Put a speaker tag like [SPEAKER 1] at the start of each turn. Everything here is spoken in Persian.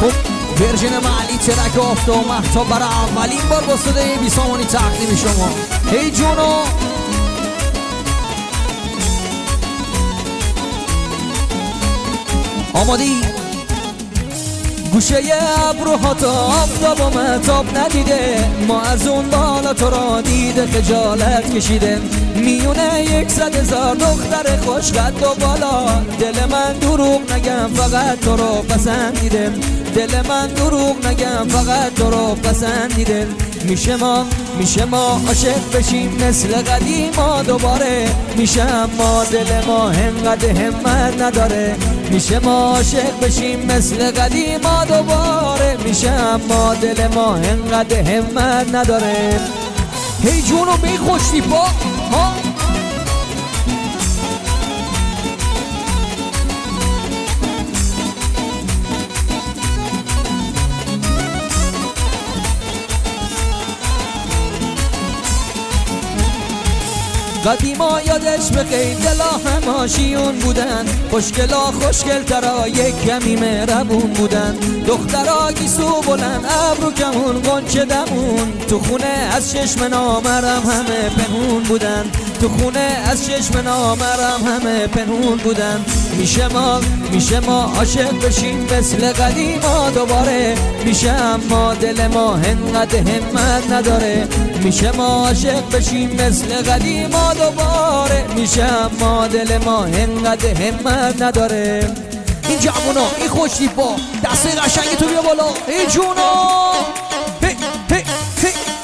[SPEAKER 1] خب ورژن معلی ترک آفته و محتاب برای اولین بار با صدای بیسامانی تقدیم شما. هی جونو آمادی؟ گوشه ابروها تا آفتاب و مهتاب ندیده، ما از اون بالا تو را دیده خجالت کشیده. میونه 100,000 دختر خوشقد و بالا، دل من دروغ نگم فقط تو رو پسندیده. دل من دروغ نگم فقط تو رو پسندیده. میشه ما عاشق بشیم مثل قدیما دوباره، میشه اما دل ما انقدر همت نداره. میشه ما عاشق بشیم مثل قدیما دوباره، میشه اما دل ما انقدر همت نداره. هی جونو می خوشی با ها قدیما یادش بخیر دلا هماشیون بودن، خوشگلا خوشگل ترا یک کمی مهربون بودن. دخترا گیسو بلند ابرو کمون قنچه دمون، تو خونه از چشم نامرم همه پنهون بودن. تو خونه از چشم نامرم همه پنهون بودن. میشه ما عاشق بشیم مثل قدیما دوباره، میشه اما دل ما انقدر همت نداره. میشه ما عاشق بشیم مثل قدیما دوباره، میشه اما دل ما انقدر همت نداره. این جوونا این خوشتیپا دسته قشنگی تو بیا بالا. ای جونا هی هی هی